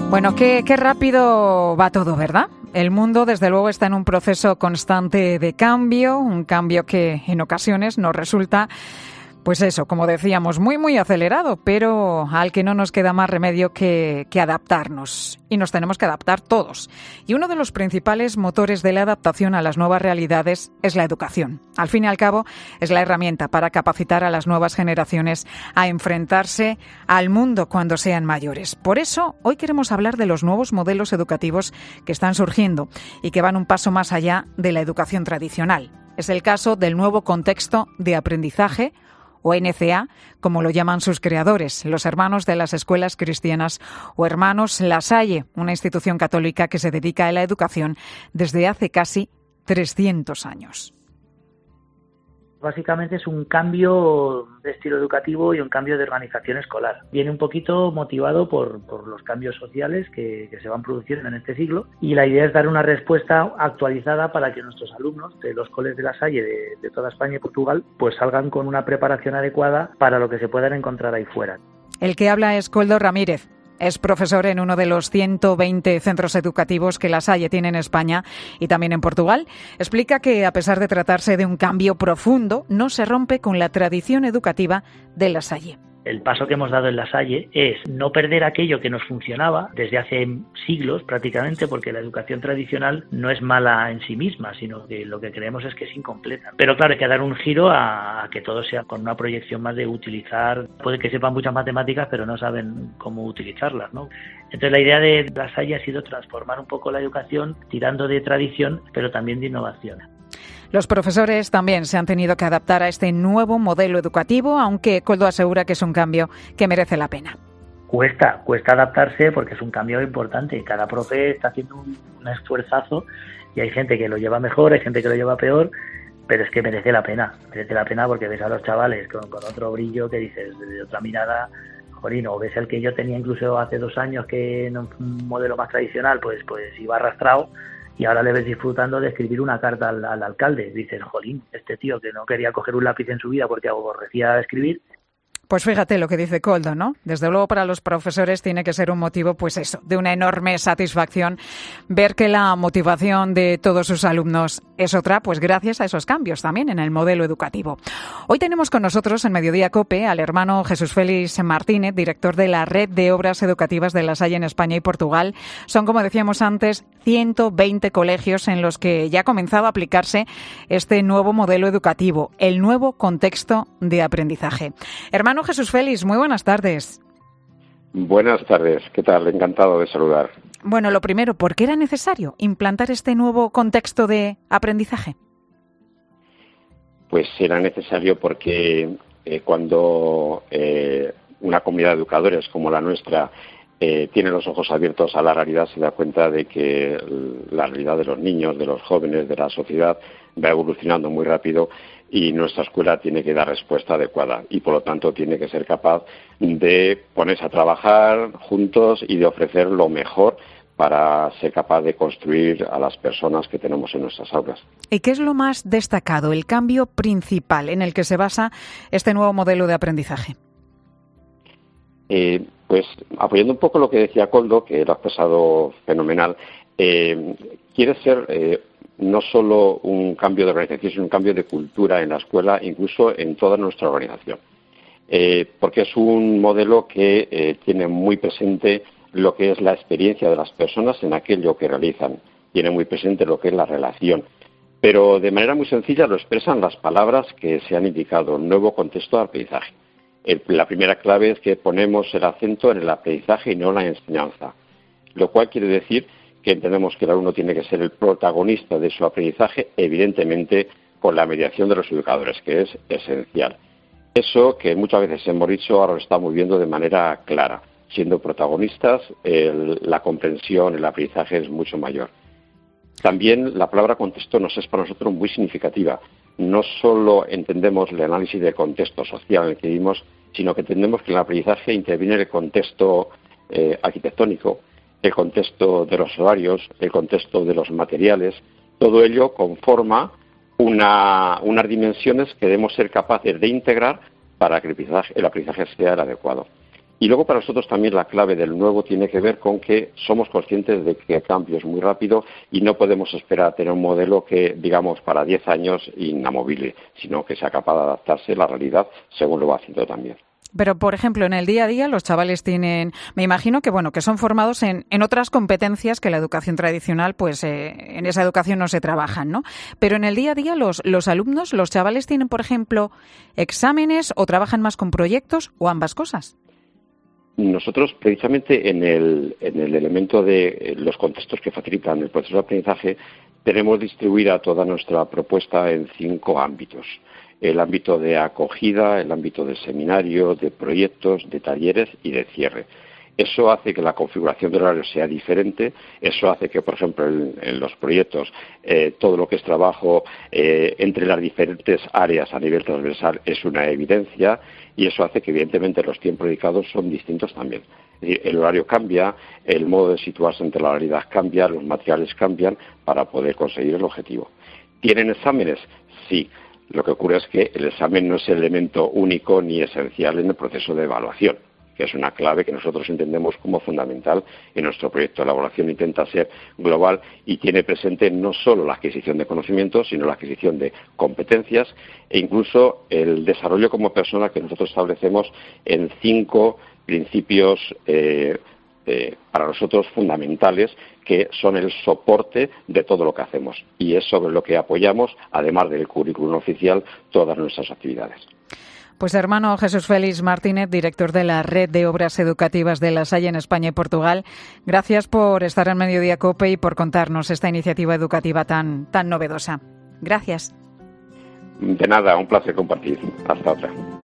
Bueno, qué rápido va todo, ¿verdad? El mundo, desde luego, está en un proceso constante de cambio, un cambio que en ocasiones nos resulta, pues eso, como decíamos, muy acelerado, pero al que no nos queda más remedio que adaptarnos. Y nos tenemos que adaptar todos. Y uno de los principales motores de la adaptación a las nuevas realidades es la educación. Al fin y al cabo, es la herramienta para capacitar a las nuevas generaciones a enfrentarse al mundo cuando sean mayores. Por eso, hoy queremos hablar de los nuevos modelos educativos que están surgiendo y que van un paso más allá de la educación tradicional. Es el caso del nuevo contexto de aprendizaje, o NCA, como lo llaman sus creadores, los Hermanos de las Escuelas Cristianas o Hermanos La Salle, una institución católica que se dedica a la educación desde hace casi 300 años. Básicamente es un cambio de estilo educativo y un cambio de organización escolar. Viene un poquito motivado por los cambios sociales que se van produciendo en este siglo, y la idea es dar una respuesta actualizada para que nuestros alumnos de los coles de La Salle de toda España y Portugal pues salgan con una preparación adecuada para lo que se puedan encontrar ahí fuera. El que habla es Koldo Ramírez. Es profesor en uno de los 120 centros educativos que La Salle tiene en España y también en Portugal. Explica que, a pesar de tratarse de un cambio profundo, no se rompe con la tradición educativa de La Salle. El paso que hemos dado en La Salle es no perder aquello que nos funcionaba desde hace siglos prácticamente, porque la educación tradicional no es mala en sí misma, sino que lo que creemos es que es incompleta. Pero claro, hay que dar un giro a que todo sea con una proyección más de utilizar. Puede que sepan muchas matemáticas, pero no saben cómo utilizarlas, ¿no? Entonces la idea de La Salle ha sido transformar un poco la educación, tirando de tradición, pero también de innovación. Los profesores también se han tenido que adaptar a este nuevo modelo educativo, aunque Koldo asegura que es un cambio que merece la pena. Cuesta adaptarse porque es un cambio importante. Cada profe está haciendo un esfuerzazo y hay gente que lo lleva mejor, hay gente que lo lleva peor, pero es que merece la pena porque ves a los chavales con otro brillo que dices, de otra mirada, jolín, o ves el que yo tenía incluso hace 2 años que en un modelo más tradicional pues iba arrastrado, y ahora le ves disfrutando de escribir una carta al alcalde. Dices, jolín, este tío que no quería coger un lápiz en su vida porque aborrecía escribir. Pues fíjate lo que dice Koldo, ¿no? Desde luego para los profesores tiene que ser un motivo, pues eso, de una enorme satisfacción ver que la motivación de todos sus alumnos es otra, pues gracias a esos cambios también en el modelo educativo. Hoy tenemos con nosotros en Mediodía COPE al hermano Jesús Félix Martínez, director de la Red de Obras Educativas de La Salle en España y Portugal. Son, como decíamos antes, 120 colegios en los que ya ha comenzado a aplicarse este nuevo modelo educativo, el nuevo contexto de aprendizaje. Hermano Jesús Félix, muy buenas tardes. Buenas tardes, ¿qué tal? Encantado de saludar. Bueno, lo primero, ¿por qué era necesario implantar este nuevo contexto de aprendizaje? Pues era necesario porque cuando una comunidad de educadores como la nuestra tiene los ojos abiertos a la realidad, se da cuenta de que la realidad de los niños, de los jóvenes, de la sociedad va evolucionando muy rápido y nuestra escuela tiene que dar respuesta adecuada y por lo tanto tiene que ser capaz de ponerse a trabajar juntos y de ofrecer lo mejor para ser capaz de construir a las personas que tenemos en nuestras aulas. ¿Y qué es lo más destacado, el cambio principal en el que se basa este nuevo modelo de aprendizaje? Pues apoyando un poco lo que decía Koldo, que lo ha expresado fenomenal, quiere ser no solo un cambio de organización, sino un cambio de cultura en la escuela, incluso en toda nuestra organización. Porque es un modelo que tiene muy presente lo que es la experiencia de las personas en aquello que realizan, tiene muy presente lo que es la relación. Pero de manera muy sencilla lo expresan las palabras que se han indicado, nuevo contexto de aprendizaje. La primera clave es que ponemos el acento en el aprendizaje y no en la enseñanza, lo cual quiere decir que entendemos que el alumno tiene que ser el protagonista de su aprendizaje, evidentemente con la mediación de los educadores, que es esencial. Eso que muchas veces hemos dicho, ahora lo estamos viendo de manera clara. Siendo protagonistas, la comprensión, el aprendizaje es mucho mayor. También la palabra contexto nos es para nosotros muy significativa. No solo entendemos el análisis del contexto social en el que vivimos, sino que entendemos que en el aprendizaje interviene el contexto arquitectónico, el contexto de los horarios, el contexto de los materiales. Todo ello conforma unas dimensiones que debemos ser capaces de integrar para que el aprendizaje sea el adecuado. Y luego para nosotros también la clave del nuevo tiene que ver con que somos conscientes de que el cambio es muy rápido y no podemos esperar a tener un modelo que, digamos, para 10 años inamovible, sino que sea capaz de adaptarse a la realidad según lo va haciendo también. Pero, por ejemplo, en el día a día los chavales tienen, me imagino que bueno, que son formados en otras competencias que la educación tradicional, pues en esa educación no se trabajan, ¿no? Pero en el día a día los alumnos, los chavales tienen, por ejemplo, exámenes o trabajan más con proyectos o ambas cosas. Nosotros, precisamente en el elemento de los contextos que facilitan el proceso de aprendizaje, tenemos distribuida toda nuestra propuesta en 5 ámbitos. El ámbito de acogida, el ámbito de seminario, de proyectos, de talleres y de cierre. Eso hace que la configuración del horario sea diferente, eso hace que, por ejemplo, en los proyectos, todo lo que es trabajo entre las diferentes áreas a nivel transversal es una evidencia, y eso hace que, evidentemente, los tiempos dedicados son distintos también. Es decir, el horario cambia, el modo de situarse ante la realidad cambia, los materiales cambian para poder conseguir el objetivo. ¿Tienen exámenes? Sí. Lo que ocurre es que el examen no es el elemento único ni esencial en el proceso de evaluación, que es una clave que nosotros entendemos como fundamental en nuestro proyecto. La evaluación intenta ser global y tiene presente no solo la adquisición de conocimientos, sino la adquisición de competencias e incluso el desarrollo como persona que nosotros establecemos en 5 principios para nosotros fundamentales, que son el soporte de todo lo que hacemos. Y es sobre lo que apoyamos, además del currículum oficial, todas nuestras actividades. Pues hermano Jesús Félix Martínez, director de la Red de Obras Educativas de La Salle en España y Portugal, gracias por estar en Mediodía COPE y por contarnos esta iniciativa educativa tan novedosa. Gracias. De nada, un placer compartir. Hasta otra.